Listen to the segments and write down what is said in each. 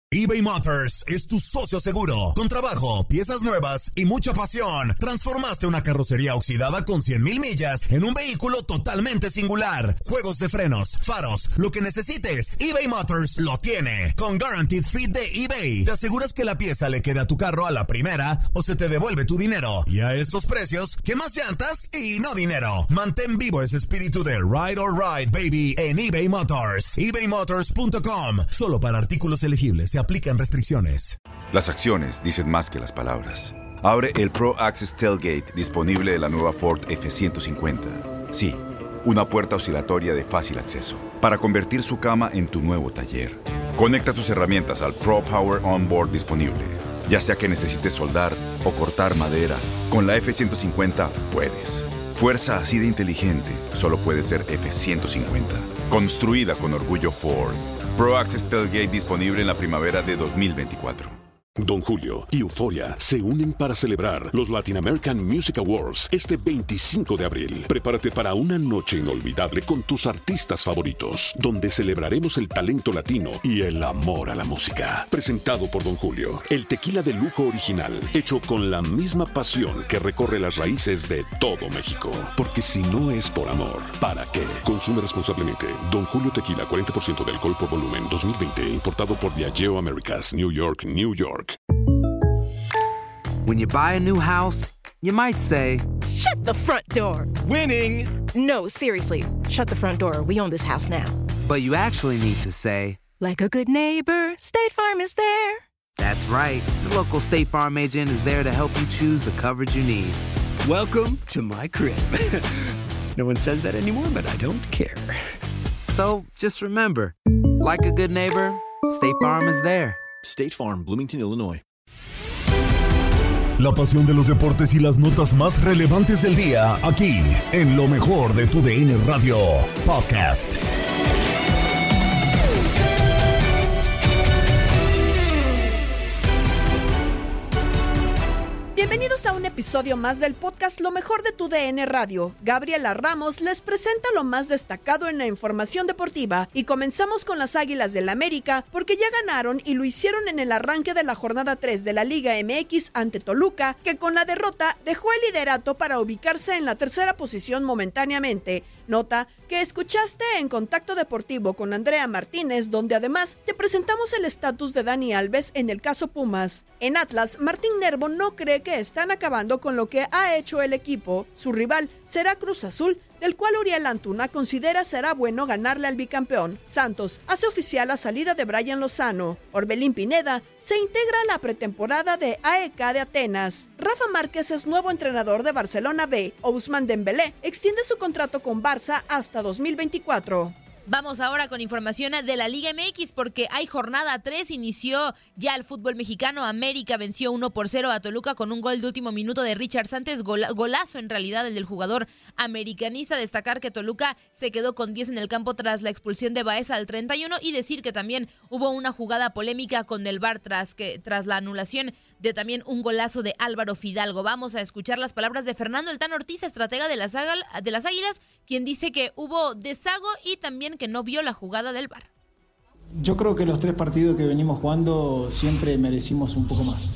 eBay Motors es tu socio seguro. Con trabajo, piezas nuevas y mucha pasión, transformaste una carrocería oxidada con 100,000 millas en un vehículo totalmente singular. Juegos de frenos, faros, lo que necesites, eBay Motors lo tiene. Con Guaranteed Fit de eBay, te aseguras que la pieza le quede a tu carro a la primera o se te devuelve tu dinero. Y a estos precios, ¿qué más llantas y no dinero? Mantén vivo ese espíritu de Ride or Ride, baby, en eBay Motors. ebaymotors.com. Solo para artículos elegibles. Se aplican restricciones. Las acciones dicen más que las palabras. Abre el Pro Access Tailgate disponible de la nueva Ford F-150. Sí, una puerta oscilatoria de fácil acceso para convertir su cama en tu nuevo taller. Conecta tus herramientas al Pro Power Onboard disponible. Ya sea que necesites soldar o cortar madera, con la F-150 puedes. Fuerza así de inteligente solo puede ser F-150. Construida con orgullo Ford. Pro Access Tailgate disponible en la primavera de 2024. Don Julio y Euphoria se unen para celebrar los Latin American Music Awards este 25 de abril. Prepárate para una noche inolvidable con tus artistas favoritos, donde celebraremos el talento latino y el amor a la música. Presentado por Don Julio, el tequila de lujo original, hecho con la misma pasión que recorre las raíces de todo México. Porque si no es por amor, ¿para qué? Consume responsablemente. Don Julio Tequila, 40% de alcohol por volumen, 2020, importado por Diageo Americas, New York, New York. When you buy a new house, you might say, "Shut the front door." Winning. No, seriously. Shut the front door. We own this house now. But you actually need to say, like a good neighbor, State Farm is there. That's right. The local State Farm agent is there to help you choose the coverage you need. Welcome to my crib. No one says that anymore, but I don't care. So just remember, like a good neighbor, State Farm is there. State Farm, Bloomington, Illinois. La pasión de los deportes y las notas más relevantes del día, aquí, en lo mejor de tu DN Radio Podcast. Bienvenidos a un episodio más del podcast Lo mejor de tu DN Radio. Gabriela Ramos les presenta lo más destacado en la información deportiva y comenzamos con las Águilas del América porque ya ganaron y lo hicieron en el arranque de la jornada 3 de la Liga MX ante Toluca, que con la derrota dejó el liderato para ubicarse en la tercera posición momentáneamente. Nota que escuchaste en Contacto Deportivo con Andrea Martínez, donde además te presentamos el estatus de Dani Alves en el caso Pumas. En Atlas, Martín Nervo no cree que están acabando con lo que ha hecho el equipo. Su rival será Cruz Azul, del cual Uriel Antuna considera será bueno ganarle al bicampeón. Santos hace oficial la salida de Brian Lozano. Orbelín Pineda se integra a la pretemporada de AEK de Atenas. Rafa Márquez es nuevo entrenador de Barcelona B. Ousmane Dembélé extiende su contrato con Barça hasta 2024. Vamos ahora con información de la Liga MX porque hay jornada 3, inició ya el fútbol mexicano. América venció 1-0 a Toluca con un gol de último minuto de Richard Sánchez, golazo en realidad el del jugador americanista. Destacar que Toluca se quedó con 10 en el campo tras la expulsión de Baeza al 31 y decir que también hubo una jugada polémica con el VAR tras la anulación de también un golazo de Álvaro Fidalgo. Vamos a escuchar las palabras de Fernando El Tan Ortiz, estratega de las Águilas, quien dice que hubo desago y también que no vio la jugada del VAR. Yo creo que los 3 partidos que venimos jugando siempre merecimos un poco más.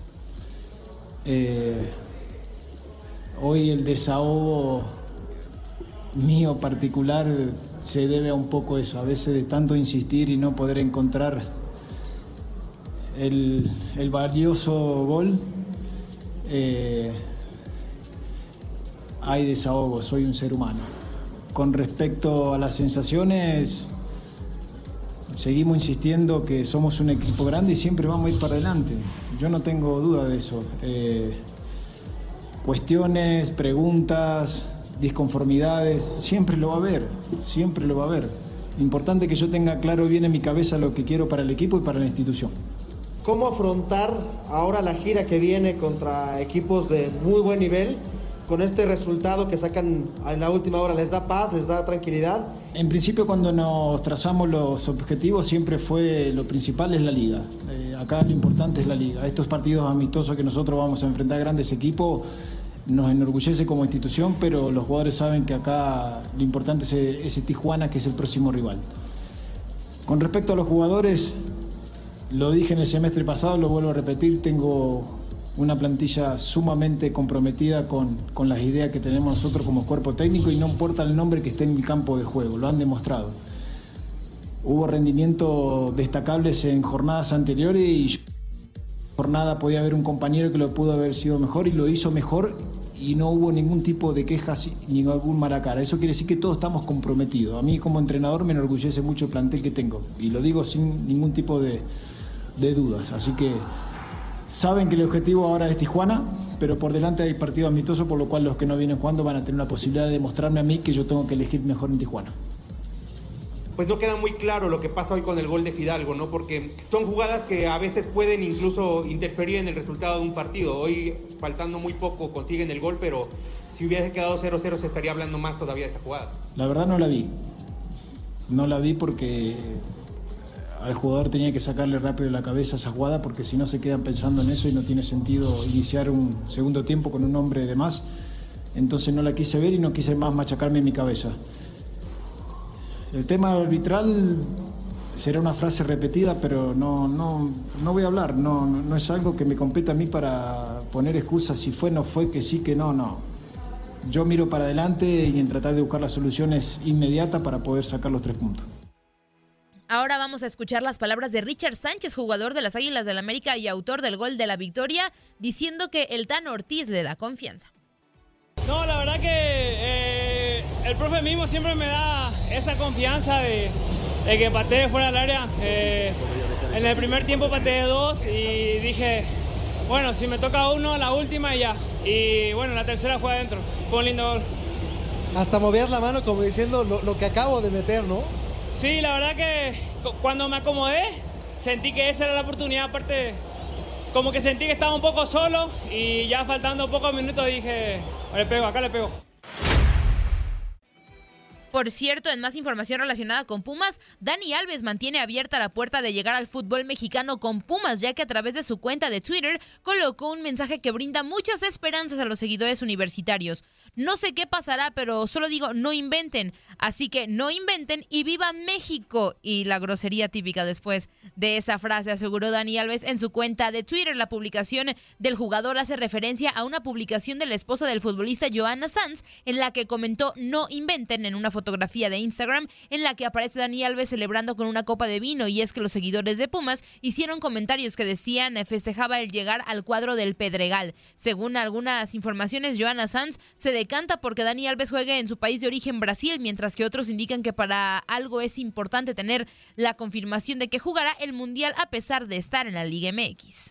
Hoy el desahogo mío particular se debe a un poco eso, a veces de tanto insistir y no poder encontrar el valioso gol. Hay desahogo, soy un ser humano. Con respecto a las sensaciones, seguimos insistiendo que somos un equipo grande y siempre vamos a ir para adelante. Yo no tengo duda de eso. Cuestiones, preguntas, disconformidades, siempre lo va a haber, siempre lo va a haber. Importante que yo tenga claro bien en mi cabeza lo que quiero para el equipo y para la institución. ¿Cómo afrontar ahora la gira que viene contra equipos de muy buen nivel? Con este resultado que sacan en la última hora, ¿les da paz, les da tranquilidad? En principio, cuando nos trazamos los objetivos, siempre fue lo principal es la liga. Acá lo importante es la liga. Estos partidos amistosos que nosotros vamos a enfrentar grandes equipos nos enorgullece como institución, pero los jugadores saben que acá lo importante es ese Tijuana, que es el próximo rival. Con respecto a los jugadores, Lo dije en el semestre pasado, lo vuelvo a repetir, tengo una plantilla sumamente comprometida con las ideas que tenemos nosotros como cuerpo técnico y no importa el nombre que esté en el campo de juego, lo han demostrado. Hubo rendimientos destacables en jornadas anteriores y jornada podía haber un compañero que lo pudo haber sido mejor y lo hizo mejor y no hubo ningún tipo de quejas ni algún maracara. Eso quiere decir que todos estamos comprometidos. A mí como entrenador me enorgullece mucho el plantel que tengo y lo digo sin ningún tipo de dudas. Así que saben que el objetivo ahora es Tijuana, pero por delante hay partido amistoso, por lo cual los que no vienen jugando van a tener la posibilidad de demostrarme a mí que yo tengo que elegir mejor en Tijuana. Pues no queda muy claro lo que pasa hoy con el gol de Fidalgo, ¿no? Porque son jugadas que a veces pueden incluso interferir en el resultado de un partido. Hoy, faltando muy poco, consiguen el gol, pero si hubiese quedado 0-0 se estaría hablando más todavía de esa jugada. La verdad no la vi. No la vi porque al jugador tenía que sacarle rápido de la cabeza esa jugada, porque si no se quedan pensando en eso y no tiene sentido iniciar un segundo tiempo con un hombre de más. Entonces no la quise ver y no quise más machacarme en mi cabeza. El tema arbitral será una frase repetida, pero no voy a hablar. No es algo que me compete a mí para poner excusas si fue, no fue, que sí, que no. Yo miro para adelante y en tratar de buscar las soluciones inmediatas para poder sacar los 3 puntos. Ahora vamos a escuchar las palabras de Richard Sánchez, jugador de las Águilas del América y autor del gol de la victoria, diciendo que el Tan Ortiz le da confianza. No, la verdad que el profe mismo siempre me da esa confianza de que patee fuera del área. En el primer tiempo pateé 2 y dije, bueno, si me toca uno, la última y ya. Y bueno, la tercera fue adentro. Fue un lindo gol. Hasta movías la mano como diciendo lo que acabo de meter, ¿no? Sí, la verdad que cuando me acomodé, sentí que esa era la oportunidad. Aparte, como que sentí que estaba un poco solo y ya faltando pocos minutos dije, le pego, acá le pego. Por cierto, en más información relacionada con Pumas, Dani Alves mantiene abierta la puerta de llegar al fútbol mexicano con Pumas, ya que a través de su cuenta de Twitter colocó un mensaje que brinda muchas esperanzas a los seguidores universitarios. No sé qué pasará, pero solo digo, no inventen. Así que no inventen y viva México. Y la grosería típica después de esa frase, aseguró Dani Alves en su cuenta de Twitter. La publicación del jugador hace referencia a una publicación de la esposa del futbolista Johanna Sanz, en la que comentó no inventen en una fotografía de Instagram en la que aparece Dani Alves celebrando con una copa de vino, y es que los seguidores de Pumas hicieron comentarios que decían festejaba el llegar al cuadro del Pedregal. Según algunas informaciones, Johanna Sanz se decanta porque Dani Alves juegue en su país de origen, Brasil, mientras que otros indican que para algo es importante tener la confirmación de que jugará el Mundial a pesar de estar en la Liga MX.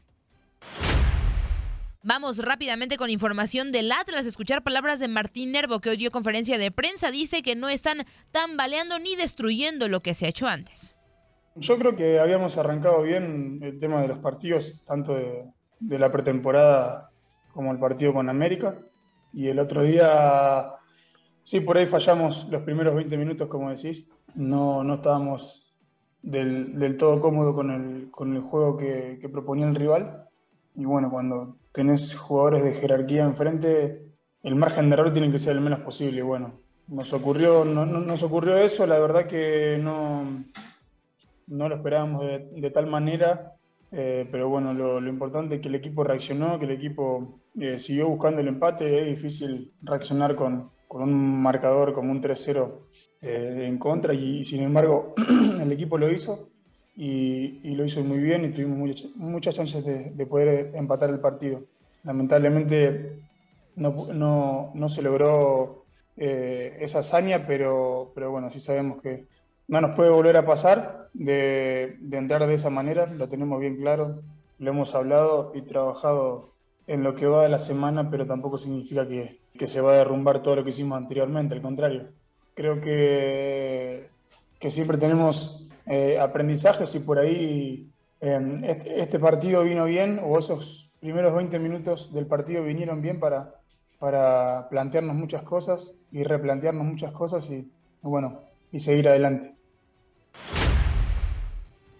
Vamos rápidamente con información del Atlas, escuchar palabras de Martín Nervo, que hoy dio conferencia de prensa. Dice que no están tambaleando ni destruyendo lo que se ha hecho antes. Yo creo que habíamos arrancado bien el tema de los partidos, tanto de la pretemporada como el partido con América. Y el otro día, sí, por ahí fallamos los primeros 20 minutos, como decís. No estábamos del todo cómodos con el juego que proponía el rival. Y bueno, cuando tenés jugadores de jerarquía enfrente, el margen de error tiene que ser el menos posible. Y bueno, nos ocurrió eso, la verdad que no lo esperábamos de tal manera, pero bueno, lo importante es que el equipo reaccionó, que el equipo siguió buscando el empate. Es difícil reaccionar con un marcador como un 3-0 en contra, y sin embargo el equipo lo hizo. Y lo hizo muy bien y tuvimos muchas chances de poder empatar el partido. Lamentablemente no se logró esa hazaña, pero bueno, sí sabemos que no nos puede volver a pasar de entrar de esa manera. Lo tenemos bien claro, lo hemos hablado y trabajado en lo que va de la semana, pero tampoco significa que se va a derrumbar todo lo que hicimos anteriormente, al contrario. Creo que siempre tenemos aprendizajes, y por ahí este partido vino bien, o esos primeros 20 minutos del partido vinieron bien para plantearnos muchas cosas y replantearnos muchas cosas y seguir adelante.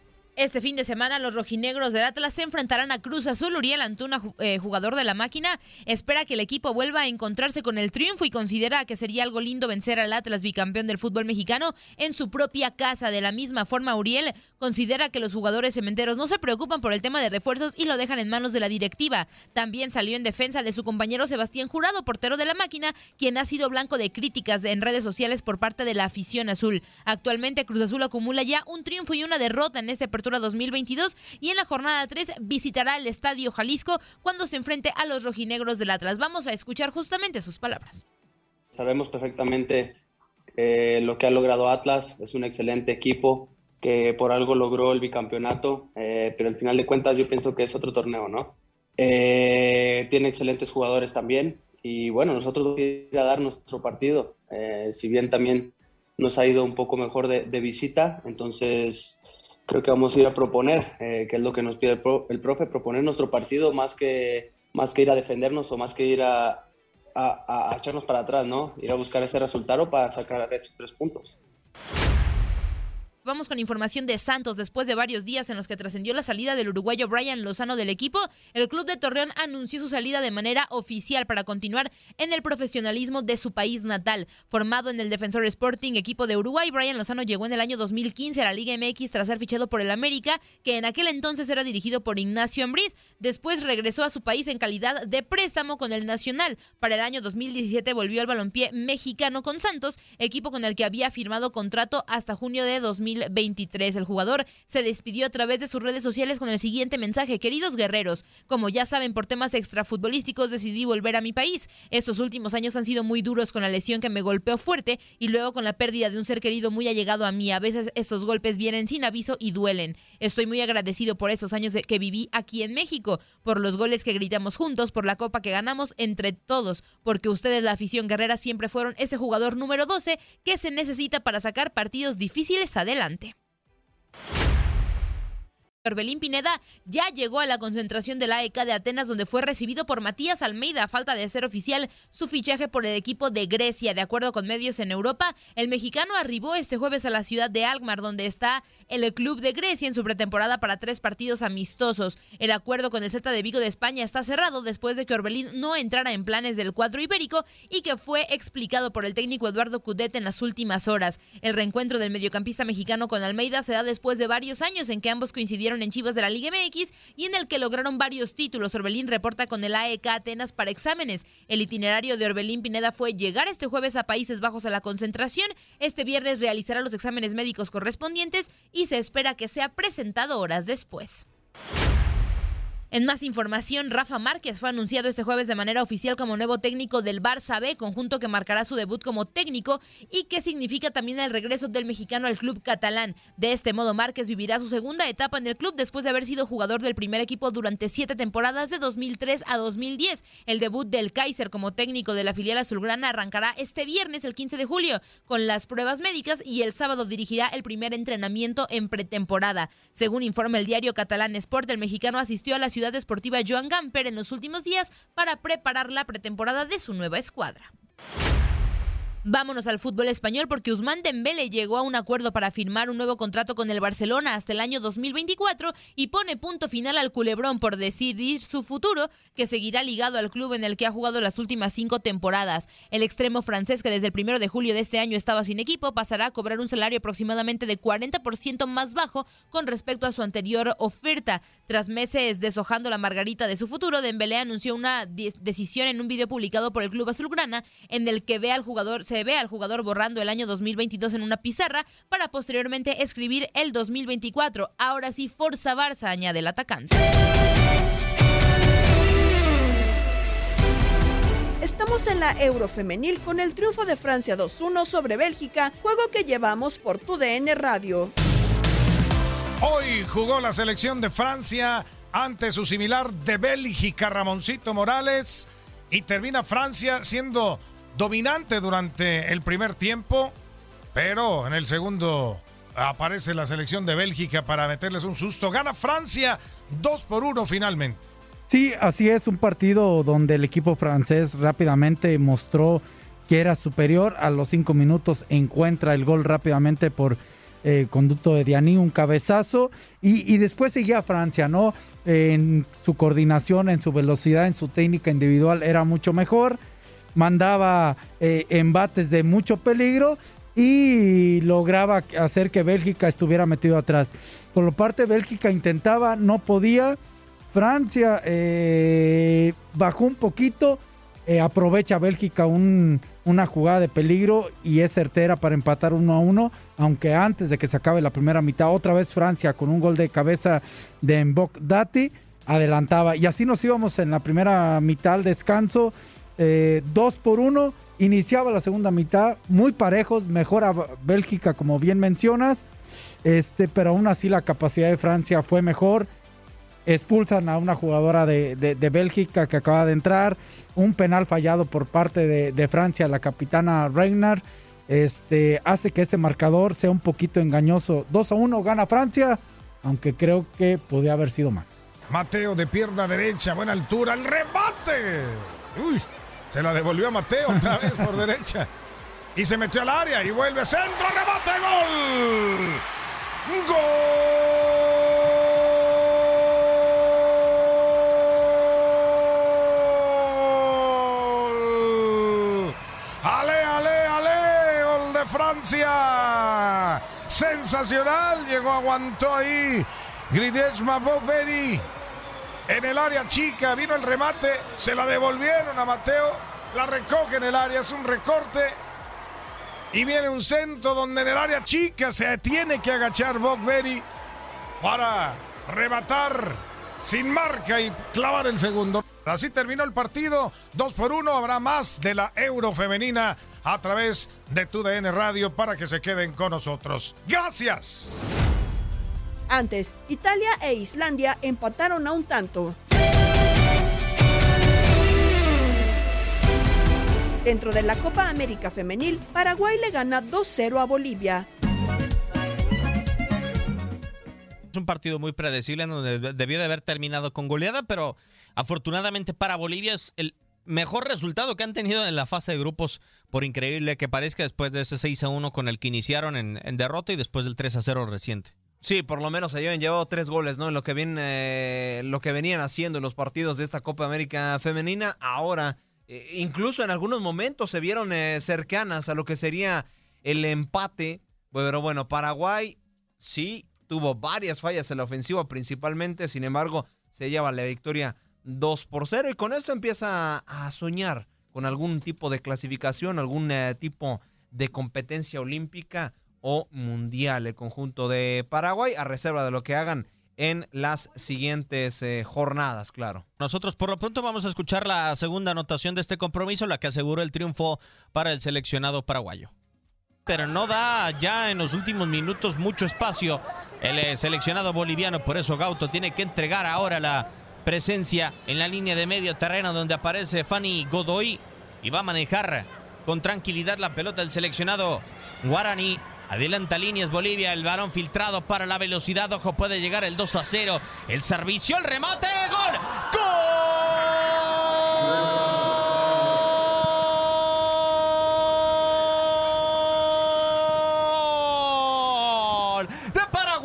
Este fin de semana los rojinegros del Atlas se enfrentarán a Cruz Azul. Uriel Antuna, jugador de la máquina, espera que el equipo vuelva a encontrarse con el triunfo y considera que sería algo lindo vencer al Atlas, bicampeón del fútbol mexicano, en su propia casa. De la misma forma, Uriel considera que los jugadores cementeros no se preocupan por el tema de refuerzos y lo dejan en manos de la directiva. También salió en defensa de su compañero Sebastián Jurado, portero de la máquina, quien ha sido blanco de críticas en redes sociales por parte de la afición azul. Actualmente Cruz Azul acumula ya un triunfo y una derrota en este Apertura 2022 y en la jornada 3 visitará el Estadio Jalisco cuando se enfrente a los rojinegros del Atlas. Vamos a escuchar justamente sus palabras. Sabemos perfectamente lo que ha logrado Atlas, es un excelente equipo que por algo logró el bicampeonato, pero al final de cuentas yo pienso que es otro torneo, ¿no? Tiene excelentes jugadores también y bueno, nosotros vamos a ir a dar nuestro partido, si bien también nos ha ido un poco mejor de visita, entonces creo que vamos a ir a proponer, que es lo que nos pide el profe, proponer nuestro partido más que ir a defendernos o más que ir a echarnos para atrás, ¿no? Ir a buscar ese resultado para sacar esos 3 puntos. Vamos con información de Santos. Después de varios días en los que trascendió la salida del uruguayo Brian Lozano del equipo, el club de Torreón anunció su salida de manera oficial para continuar en el profesionalismo de su país natal. Formado en el Defensor Sporting, equipo de Uruguay, Brian Lozano llegó en el año 2015 a la Liga MX tras ser fichado por el América, que en aquel entonces era dirigido por Ignacio Ambriz. Después regresó a su país en calidad de préstamo con el Nacional. Para el año 2017 volvió al balompié mexicano con Santos, equipo con el que había firmado contrato hasta junio de 2023. El jugador se despidió a través de sus redes sociales con el siguiente mensaje: queridos guerreros, como ya saben, por temas extrafutbolísticos decidí volver a mi país. Estos últimos años han sido muy duros con la lesión que me golpeó fuerte y luego con la pérdida de un ser querido muy allegado a mí. A veces estos golpes vienen sin aviso y duelen. Estoy muy agradecido por esos años que viví aquí en México, por los goles que gritamos juntos, por la copa que ganamos entre todos, porque ustedes, la afición guerrera, siempre fueron ese jugador número 12 que se necesita para sacar partidos difíciles adelante. Orbelín Pineda ya llegó a la concentración del AEK de Atenas, donde fue recibido por Matías Almeida a falta de ser oficial su fichaje por el equipo de Grecia. De acuerdo con medios en Europa, el mexicano arribó este jueves a la ciudad de Alkmaar, donde está el club de Grecia en su pretemporada para 3 partidos amistosos. El acuerdo con el Celta de Vigo de España está cerrado después de que Orbelín no entrara en planes del cuadro ibérico y que fue explicado por el técnico Eduardo Cudet en las últimas horas. El reencuentro del mediocampista mexicano con Almeida se da después de varios años en que ambos coincidieron en Chivas de la Liga MX y en el que lograron varios títulos. Orbelín reporta con el AEK Atenas para exámenes. El itinerario de Orbelín Pineda fue llegar este jueves a Países Bajos a la concentración. Este viernes realizará los exámenes médicos correspondientes y se espera que sea presentado horas después. En más información, Rafa Márquez fue anunciado este jueves de manera oficial como nuevo técnico del Barça B, conjunto que marcará su debut como técnico y que significa también el regreso del mexicano al club catalán. De este modo, Márquez vivirá su segunda etapa en el club después de haber sido jugador del primer equipo durante 7 temporadas de 2003 a 2010. El debut del Kaiser como técnico de la filial azulgrana arrancará este viernes, el 15 de julio, con las pruebas médicas y el sábado dirigirá el primer entrenamiento en pretemporada. Según informa el diario catalán Sport, el mexicano asistió a la ciudad deportiva Joan Gamper en los últimos días para preparar la pretemporada de su nueva escuadra. Vámonos al fútbol español porque Ousmane Dembélé llegó a un acuerdo para firmar un nuevo contrato con el Barcelona hasta el año 2024 y pone punto final al culebrón por decidir su futuro, que seguirá ligado al club en el que ha jugado las últimas 5 temporadas. El extremo francés, que desde el 1 de julio de este año estaba sin equipo, pasará a cobrar un salario aproximadamente de 40% más bajo con respecto a su anterior oferta. Tras meses deshojando la margarita de su futuro, Dembélé anunció una decisión en un video publicado por el club azulgrana en el que se ve al jugador borrando el año 2022 en una pizarra para posteriormente escribir el 2024. Ahora sí, Forza Barça, añade el atacante. Estamos en la Eurofemenil con el triunfo de Francia 2-1 sobre Bélgica, juego que llevamos por TUDN Radio. Hoy jugó la selección de Francia ante su similar de Bélgica, Ramoncito Morales, y termina Francia siendo dominante durante el primer tiempo, pero en el segundo aparece la selección de Bélgica para meterles un susto. Gana Francia 2-1 finalmente. Sí, así es, un partido donde el equipo francés rápidamente mostró que era superior. A los 5 minutos encuentra el gol rápidamente por conducto de Diani, un cabezazo, y después seguía Francia, ¿no? En su coordinación, en su velocidad, en su técnica individual era mucho mejor, mandaba embates de mucho peligro y lograba hacer que Bélgica estuviera metido atrás. Por lo parte Bélgica intentaba, no podía. Francia bajó un poquito, aprovecha Bélgica una jugada de peligro y es certera para empatar 1-1, aunque antes de que se acabe la primera mitad, otra vez Francia con un gol de cabeza de Mbok Dati adelantaba, y así nos íbamos en la primera mitad al descanso, 2-1, iniciaba la segunda mitad, muy parejos, mejor a Bélgica como bien mencionas, pero aún así la capacidad de Francia fue mejor. Expulsan a una jugadora de Bélgica que acaba de entrar, un penal fallado por parte de Francia, la capitana Reiner, hace que este marcador sea un poquito engañoso. 2-1 gana Francia, aunque creo que podría haber sido más. Mateo de pierna derecha, buena altura, el remate. Uy, se la devolvió a Mateo otra vez por derecha. Y se metió al área y vuelve centro, remate, gol. ¡Gol! Francia, sensacional, llegó, aguantó ahí Griezmann, Boberi en el área chica, vino el remate, se la devolvieron a Mateo, la recoge en el área, es un recorte y viene un centro donde en el área chica se tiene que agachar Boberi para rematar sin marca y clavar el segundo. Así terminó el partido, 2-1, habrá más de la Euro femenina a través de TUDN Radio para que se queden con nosotros. ¡Gracias! Antes, Italia e Islandia empataron a un tanto. Dentro de la Copa América Femenil, Paraguay le gana 2-0 a Bolivia. Es un partido muy predecible, donde debió de haber terminado con goleada, pero afortunadamente para Bolivia es el mejor resultado que han tenido en la fase de grupos, por increíble que parezca, después de ese 6-1 con el que iniciaron en derrota y después del 3-0 reciente. Sí, por lo menos se habían llevado 3 goles, ¿no? En lo que venían haciendo en los partidos de esta Copa América Femenina. Ahora, incluso en algunos momentos se vieron cercanas a lo que sería el empate. Pero bueno, Paraguay sí tuvo varias fallas en la ofensiva principalmente, sin embargo, se lleva la victoria 2-0 y con esto empieza a soñar con algún tipo de clasificación, algún tipo de competencia olímpica o mundial el conjunto de Paraguay, a reserva de lo que hagan en las siguientes jornadas, claro. Nosotros por lo pronto vamos a escuchar la segunda anotación de este compromiso, la que aseguró el triunfo para el seleccionado paraguayo. Pero no da ya en los últimos minutos mucho espacio el seleccionado boliviano, por eso Gauto tiene que entregar ahora la presencia en la línea de medio terreno donde aparece Fanny Godoy y va a manejar con tranquilidad la pelota del seleccionado guaraní. Adelanta líneas Bolivia, el balón filtrado para la velocidad, ojo, puede llegar el 2-0, el servicio, el remate, ¡gol! ¡Gol! ¡De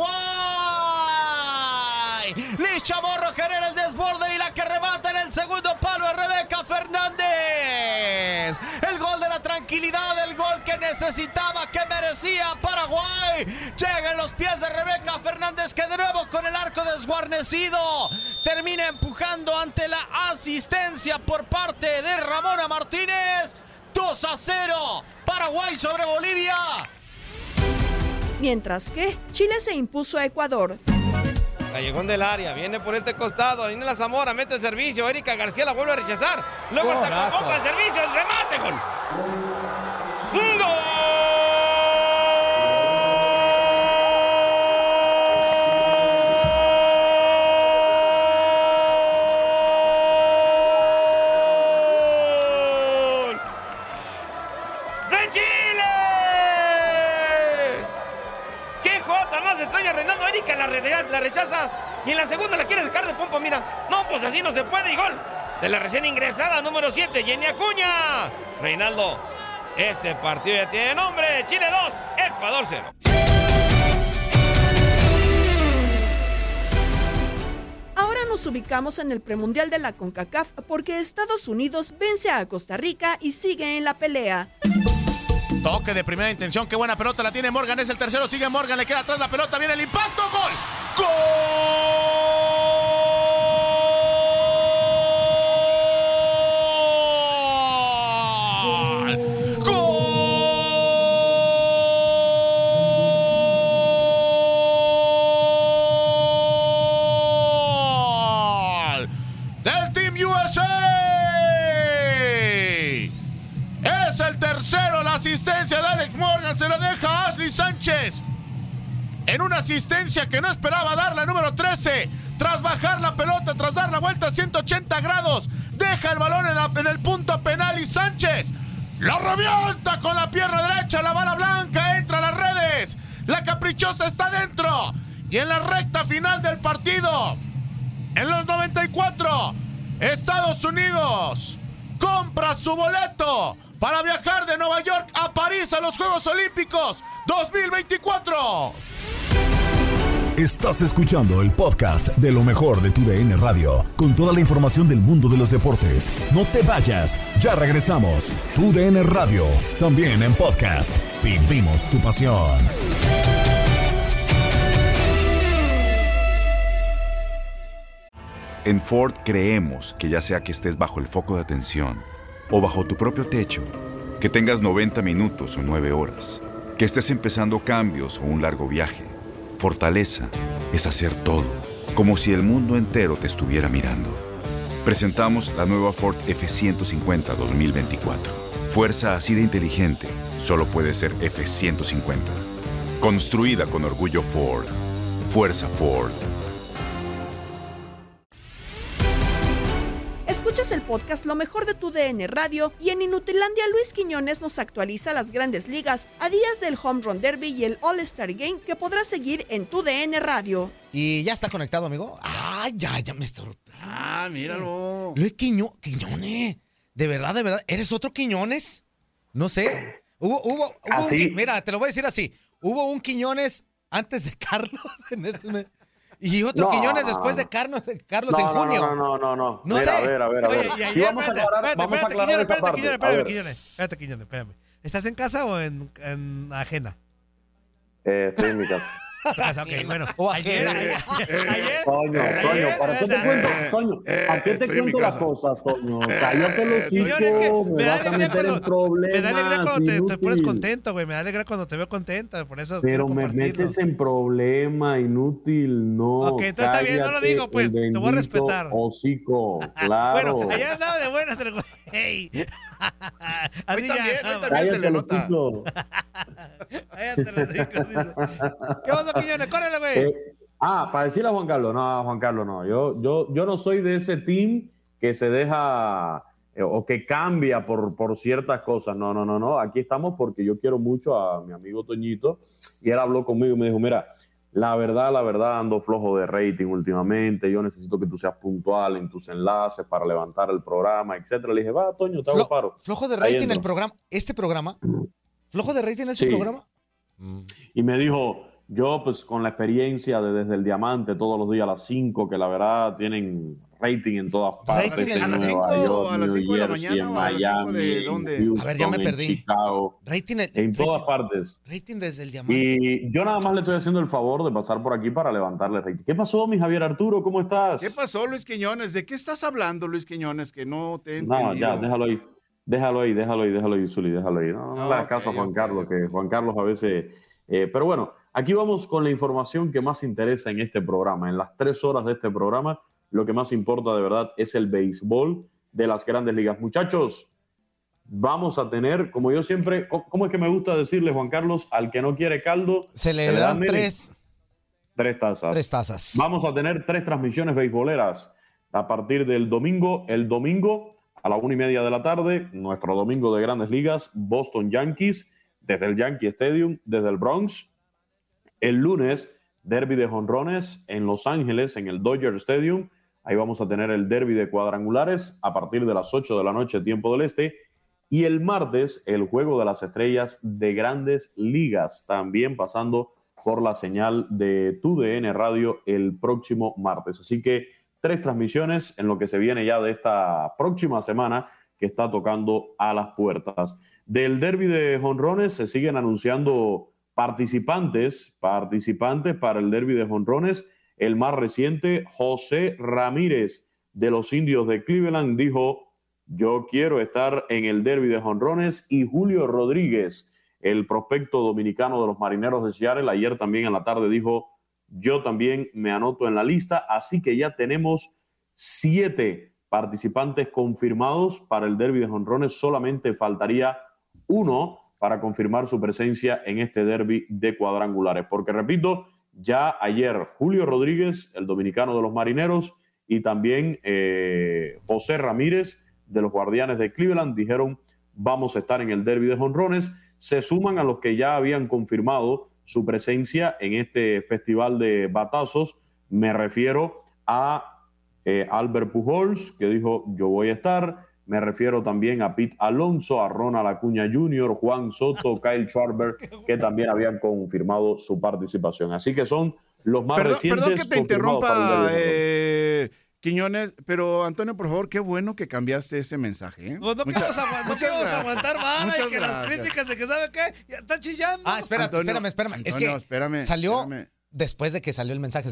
Paraguay! Liz Chamorro genera el desborde y la que remata en el segundo palo es Rebeca Fernández. El gol de la tranquilidad, el gol que necesitaba, que merecía Paraguay. Llega en los pies de Rebeca Fernández, que de nuevo con el arco desguarnecido termina empujando ante la asistencia por parte de Ramona Martínez. 2-0, Paraguay sobre Bolivia. Mientras que Chile se impuso a Ecuador. Callejón del área, viene por este costado, Aninela Zamora mete el servicio, Erika García la vuelve a rechazar, luego se convoca el servicio, es remate, gol. ¡Gol! ¡De Chile! ¡Qué jota más extraña, Reinaldo! Erika la rechaza y en la segunda la quiere sacar de pompa, mira. No, pues así no se puede y gol de la recién ingresada número 7, Jenny Acuña. Reinaldo, este partido ya tiene nombre. Chile 2, Ecuador 0. nos ubicamos en el premundial de la CONCACAF porque Estados Unidos vence a Costa Rica y sigue en la pelea. Toque de primera intención, qué buena pelota la tiene Morgan, es el tercero, sigue Morgan, le queda atrás la pelota, viene el impacto, ¡gol! ¡Gol! Del Team USA. Es el tercero, la asistencia de Alex Morgan, se lo deja a Ashley Sánchez. En una asistencia que no esperaba dar la número 13, tras bajar la pelota, tras dar la vuelta a 180 grados, deja el balón en el punto penal y Sánchez lo revienta con la pierna derecha, la bala blanca entra a las redes, la caprichosa está dentro y en la recta final del partido, en los 94, Estados Unidos compra su boleto para viajar de Nueva York a París a los Juegos Olímpicos 2024. Estás escuchando el podcast de lo mejor de TUDN Radio, con toda la información del mundo de los deportes. No te vayas, ya regresamos. TUDN Radio, también en podcast. Vivimos tu pasión. En Ford creemos que ya sea que estés bajo el foco de atención o bajo tu propio techo, que tengas 90 minutos o 9 horas, que estés empezando cambios o un largo viaje, fortaleza es hacer todo, como si el mundo entero te estuviera mirando. Presentamos la nueva Ford F-150 2024. Fuerza así de inteligente solo puede ser F-150. Construida con orgullo Ford. Fuerza Ford. Escuchas el podcast Lo Mejor de TUDN Radio y en Inutilandia Luis Quiñones nos actualiza las Grandes Ligas a días del Home Run Derby y el All-Star Game que podrás seguir en TUDN Radio. ¿Y ya está conectado, amigo? Ah, ya me está... Ah, míralo. Luis Quiñones. ¿De verdad? ¿Eres otro Quiñones? No sé. Hubo mira, te lo voy a decir así. Hubo un Quiñones antes de Carlos y otro Quiñones después de Carlos en junio. No. No sé. A ver. Oye, Sí, vamos a aclarar esa parte. Espérate, Quiñones. ¿Estás en casa o en ajena? Estoy en mi casa. Okay, bueno. Ayer. Toño, ¿para qué te cuento? Toño, ¿a qué te cuento las cosas, Toño? Cállate los hijos, me vas a meter en problemas. Me da alegría cuando te pones contento, güey. Me da alegría cuando te veo contenta, por eso. Pero me metes en problema, inútil, no. Ok, entonces está bien, no lo digo, pues. Te voy a respetar. Hocico, claro. Bueno, ayer andaba de buenas el güey. Así ya. Cállate los hijos. Cállate los hijos. ¿Qué pasó, Quiñones? Córrele, güey. Para decirle a Juan Carlos, no, Juan Carlos, no. Yo no soy de ese team que se deja o que cambia por ciertas cosas. No. Aquí estamos porque yo quiero mucho a mi amigo Toñito y él habló conmigo y me dijo, mira, la verdad, ando flojo de rating últimamente. Yo necesito que tú seas puntual en tus enlaces para levantar el programa, etcétera. Le dije, va, Toño, te hago paro. ¿Flojo de rating el programa? ¿Este programa? ¿Flojo de rating este programa? Y me dijo, yo pues con la experiencia de desde el Diamante todos los días a las 5, que la verdad tienen rating en todas partes. ¿Rating en a las 5 de la mañana en Miami, de dónde? en Houston, A ver, ya me en perdí. Chicago, en todas partes. Rating desde el Diamante. Y yo nada más le estoy haciendo el favor de pasar por aquí para levantarle rating. ¿Qué pasó, mi Javier Arturo? ¿Cómo estás? ¿Qué pasó, Luis Quiñones? ¿De qué estás hablando, Luis Quiñones? Que no te he entendido. No, ya, déjalo ahí. Déjalo ahí, Zuli, déjalo ahí. No le hagas caso a Juan Carlos, que Juan Carlos a veces... pero bueno, aquí vamos con la información que más interesa en este programa. En las 3 horas de este programa, lo que más importa de verdad es el béisbol de las Grandes Ligas. Muchachos, vamos a tener, como yo siempre... ¿Cómo es que me gusta decirle, Juan Carlos? Al que no quiere caldo... Se le dan 3 tazas. 3 tazas. Vamos a tener 3 transmisiones beisboleras a partir del domingo. El domingo a la 1:30 de la tarde, nuestro domingo de Grandes Ligas, Boston Yankees, desde el Yankee Stadium, desde el Bronx. El lunes, derby de jonrones en Los Ángeles, en el Dodger Stadium. Ahí vamos a tener el derby de cuadrangulares a partir de las 8 de la noche, tiempo del este. Y el martes, el Juego de las Estrellas de Grandes Ligas, también pasando por la señal de TUDN Radio el próximo martes. Así que 3 transmisiones en lo que se viene ya de esta próxima semana que está tocando a las puertas. Del derbi de jonrones se siguen anunciando participantes para el derbi de jonrones. El más reciente, José Ramírez de los Indios de Cleveland, dijo: yo quiero estar en el derbi de jonrones. Y Julio Rodríguez, el prospecto dominicano de los Marineros de Seattle, ayer también en la tarde dijo: yo también me anoto en la lista. Así que ya tenemos 7 participantes confirmados para el derbi de jonrones. Solamente faltaría uno para confirmar su presencia en este derbi de cuadrangulares. Porque, repito, ya ayer Julio Rodríguez, el dominicano de los Marineros, y también José Ramírez de los Guardianes de Cleveland dijeron: vamos a estar en el derbi de jonrones. Se suman a los que ya habían confirmado su presencia en este festival de batazos. Me refiero a Albert Pujols, que dijo: yo voy a estar. Me refiero también a Pete Alonso, a Ronald Acuña Jr., Juan Soto, Kyle Schwarber, que también habían confirmado su participación. Así que son los más recientes. Perdón que te interrumpa, Quiñones, pero Antonio, por favor, qué bueno que cambiaste ese mensaje. Pues no vamos a aguantar más, y que las críticas de que sabe qué, ya está chillando. Espérame. Antonio, es que salió espérame. Después de que salió el mensaje.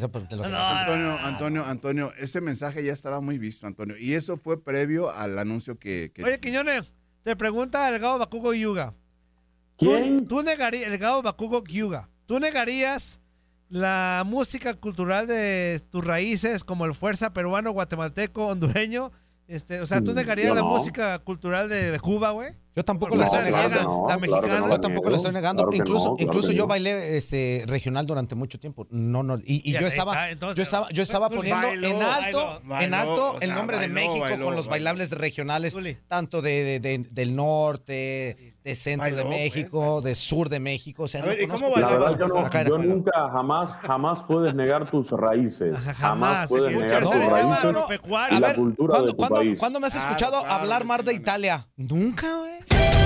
Antonio, ese mensaje ya estaba muy visto, Antonio. Y eso fue previo al anuncio que... Oye, Quiñones, te pregunta el Gabo Bakugo Hyuga. ¿Quién? ¿Tú negarías, el Gabo Bakugo Hyuga, tú negarías la música cultural de tus raíces como el fuerza peruano, guatemalteco, hondureño? O sea, ¿tú negarías la música cultural de Cuba, güey? Yo tampoco la estoy negando. La mexicana. Yo tampoco la estoy negando. Claro Incluso yo no. bailé regional durante mucho tiempo. Y yo estaba poniendo en alto el nombre de México con los bailables regionales, tanto del norte, de centro de México, de sur de México. O sea, la verdad, yo nunca, jamás puedes negar tus raíces. Jamás puedes negar tus raíces y la cultura de tu país. ¿Cuándo me has escuchado hablar más de Italia? Nunca, güey.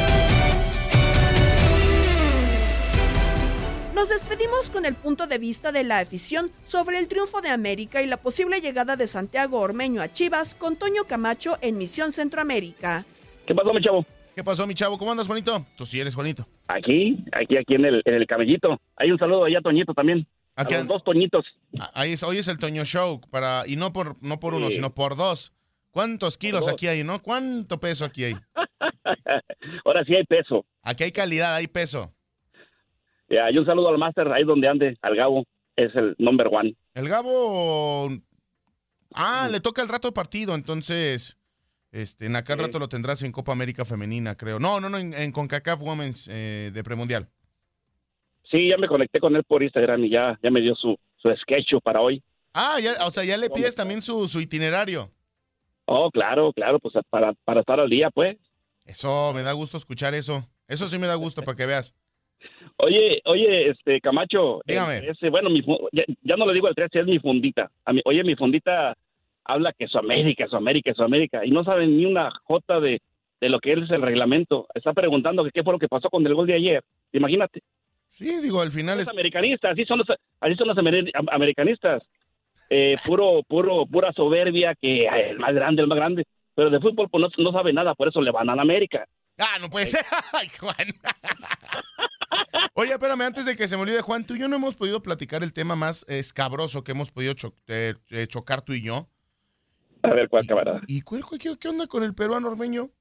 Nos despedimos con el punto de vista de la afición sobre el triunfo de América y la posible llegada de Santiago Ormeño a Chivas con Toño Camacho en Misión Centroamérica. ¿Qué pasó, mi chavo? ¿Qué pasó, mi chavo? ¿Cómo andas, Juanito? Tú sí eres Juanito. Aquí en el camellito. Hay un saludo allá a Toñito también. Aquí a los 2 Toñitos. Hoy es el Toño Show, y no por uno, sino por 2. ¿Cuántos kilos aquí hay, no? ¿Cuánto peso aquí hay? Ahora sí hay peso. Aquí hay calidad, hay peso. Hay un saludo al máster, ahí donde ande, al Gabo. Es el number 1. El Gabo... le toca el rato de partido, entonces... en aquel rato lo tendrás en Copa América Femenina, creo. No, en CONCACAF Women's de premundial. Sí, ya me conecté con él por Instagram y ya me dio su sketch para hoy. Ya le pides también su itinerario. Oh, claro, pues para estar al día, pues. Eso, me da gusto escuchar eso. Eso sí me da gusto para que veas. Oye, Camacho. Dígame. Ya no le digo el 13, es mi fundita. Mi fundita habla que su América. Y no sabe ni una jota de lo que es el reglamento. Está preguntando que qué fue lo que pasó con el gol de ayer. Imagínate. Sí, digo, al final es... americanistas, así son los americanistas. Pura soberbia, que el más grande. Pero de fútbol pues no sabe nada, por eso le van a la América. No puede ser. Ay, Juan. Oye, espérame, antes de que se me olvide, Juan, tú y yo no hemos podido platicar el tema más escabroso que hemos podido chocar tú y yo. A ver, ¿cuál, camarada? ¿Y qué onda con el peruano Ormeño?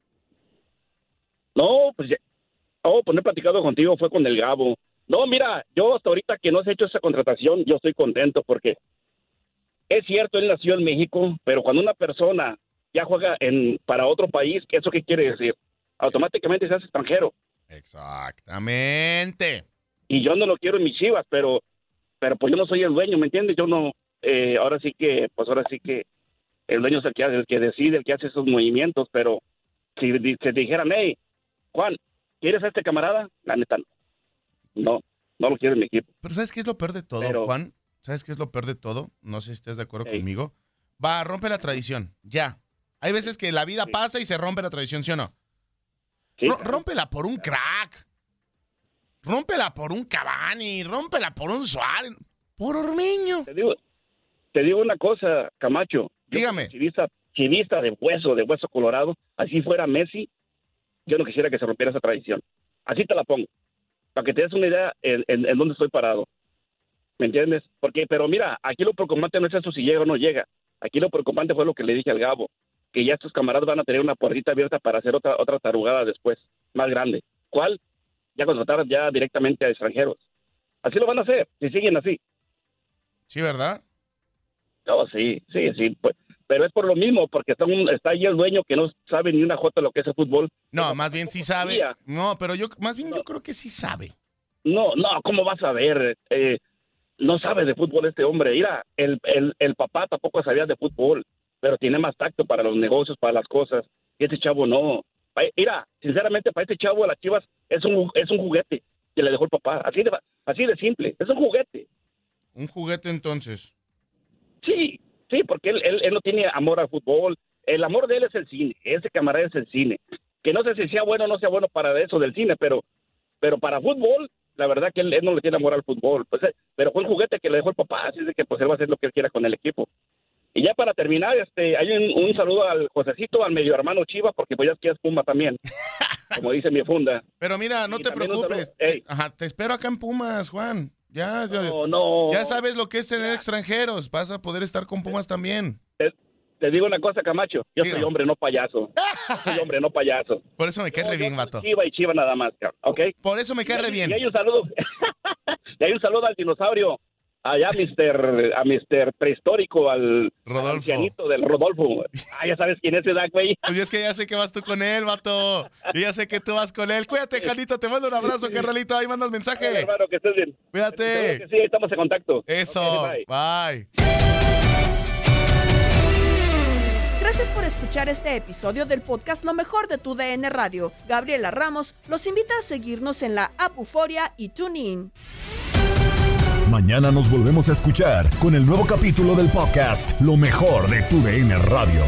No, pues no he platicado contigo, fue con el Gabo. No, mira, yo hasta ahorita que no se ha hecho esa contratación, yo estoy contento porque es cierto, él nació en México, pero cuando una persona ya juega para otro país, ¿eso qué quiere decir? Automáticamente se hace extranjero. Exactamente. Y yo no lo quiero en mis Chivas, pero pues yo no soy el dueño, ¿me entiendes? Yo no, ahora sí que el dueño es el que decide, el que hace esos movimientos, pero si te dijeran, hey, Juan, ¿quieres a este camarada? La neta, no lo quiero en mi equipo. Pero ¿sabes qué es lo peor de todo, Juan? ¿Sabes qué es lo peor de todo? No sé si estás de acuerdo conmigo. Rompe la tradición, ya. Hay veces que la vida pasa y se rompe la tradición, ¿sí o no? Sí. Rómpela por un crack. Rómpela por un Cavani. Rómpela por un Suárez. Por Ormeño. Te digo, Te digo una cosa, Camacho. Dígame. Chivista de hueso colorado, así fuera Messi, yo no quisiera que se rompiera esa tradición. Así te la pongo, para que te des una idea en dónde estoy parado. ¿Me entiendes? Pero mira, aquí lo preocupante no es eso si llega o no llega. Aquí lo preocupante fue lo que le dije al Gabo, que ya estos camaradas van a tener una puertita abierta para hacer otra tarugada después, más grande. ¿Cuál? Ya contratar ya directamente a extranjeros. Así lo van a hacer, si siguen así. Sí, ¿verdad? No, sí, pues, pero es por lo mismo, porque está ahí el dueño que no sabe ni una jota de lo que es el fútbol. No, más bien sí sabe. No, pero yo creo que sí sabe. No, ¿cómo vas a ver? No sabe de fútbol este hombre. Mira, el papá tampoco sabía de fútbol, pero tiene más tacto para los negocios, para las cosas. Y ese chavo no. Mira, sinceramente, para este chavo las Chivas es un juguete que le dejó el papá. Así de simple. Es un juguete. ¿Un juguete entonces? Sí, porque él no tiene amor al fútbol. El amor de él es el cine. Ese camarada es el cine. Que no sé si sea bueno o no sea bueno para eso del cine, pero para fútbol, la verdad que él no le tiene amor al fútbol. Pues, pero fue un juguete que le dejó el papá, así de que pues él va a hacer lo que él quiera con el equipo. Y ya para terminar, hay un saludo al Josecito, al medio hermano Chiva, porque pues ya es que es Puma también, como dice mi funda. Pero mira, no te preocupes. Ajá, te espero acá en Pumas, Juan. Ya sabes lo que es tener extranjeros. Vas a poder estar con Pumas también. Te digo una cosa, Camacho. Yo soy hombre, no payaso. Por eso me cae re bien, vato. Chiva y Chiva nada más, ¿ok? Por eso me cae re bien. Y hay un saludo. Y hay un saludo al dinosaurio. Allá a Mr. Prehistórico, al ancianito del Rodolfo. Ya sabes quién es ese güey. Pues es que ya sé que vas tú con él, vato. Yo ya sé que tú vas con él. Cuídate, Carlito. Te mando un abrazo, carnalito. Ahí mandas mensaje. Ay, hermano, que estés bien. Cuídate. Sí, estamos en contacto. Eso. Okay, bye. Gracias por escuchar este episodio del podcast Lo Mejor de tu DN Radio. Gabriela Ramos los invita a seguirnos en la app Euforia y TuneIn. Mañana nos volvemos a escuchar con el nuevo capítulo del podcast Lo Mejor de tu DN Radio.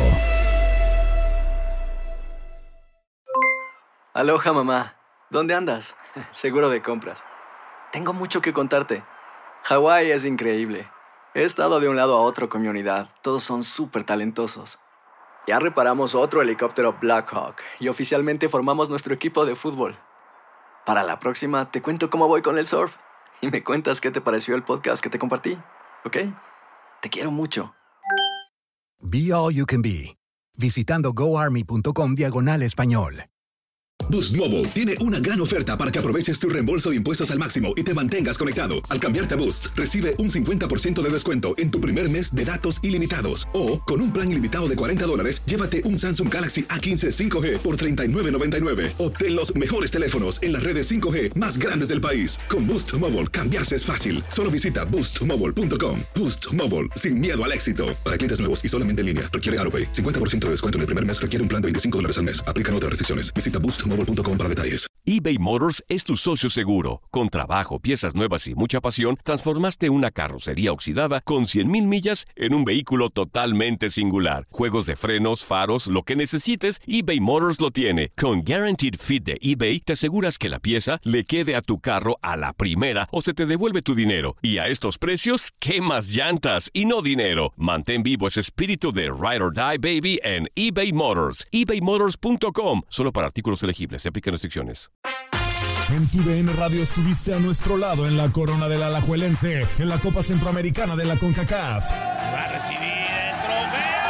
Aloha, mamá. ¿Dónde andas? Seguro de compras. Tengo mucho que contarte. Hawái es increíble. He estado de un lado a otro con mi unidad. Todos son súper talentosos. Ya reparamos otro helicóptero Blackhawk y oficialmente formamos nuestro equipo de fútbol. Para la próxima te cuento cómo voy con el surf y me cuentas qué te pareció el podcast que te compartí, ¿ok? Te quiero mucho. Be All You Can Be, visitando goarmy.com/español. Boost Mobile tiene una gran oferta para que aproveches tu reembolso de impuestos al máximo y te mantengas conectado. Al cambiarte a Boost, recibe un 50% de descuento en tu primer mes de datos ilimitados. O, con un plan ilimitado de $40, llévate un Samsung Galaxy A15 5G por $39.99. Obtén los mejores teléfonos en las redes 5G más grandes del país. Con Boost Mobile, cambiarse es fácil. Solo visita boostmobile.com. Boost Mobile, sin miedo al éxito. Para clientes nuevos y solamente en línea, requiere AutoPay. 50% de descuento en el primer mes requiere un plan de $25 al mes. Aplican otras restricciones. Visita boostmobile.com para detalles. eBay Motors es tu socio seguro. Con trabajo, piezas nuevas y mucha pasión, transformaste una carrocería oxidada con 100,000 millas en un vehículo totalmente singular. Juegos de frenos, faros, lo que necesites, eBay Motors lo tiene. Con Guaranteed Fit de eBay, te aseguras que la pieza le quede a tu carro a la primera o se te devuelve tu dinero. Y a estos precios, ¿qué más llantas y no dinero? Mantén vivo ese espíritu de Ride or Die, baby, en eBay Motors. ebaymotors.com. Solo para artículos elegibles. Se aplican restricciones. En tu DN Radio estuviste a nuestro lado en la corona del Alajuelense, en la Copa Centroamericana de la CONCACAF. Va a recibir el trofeo.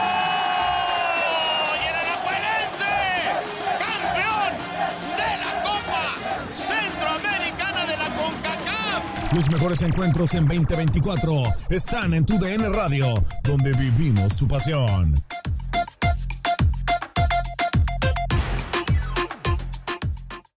Y el Alajuelense, campeón de la Copa Centroamericana de la CONCACAF. Los mejores encuentros en 2024 están en tu DN Radio, donde vivimos tu pasión.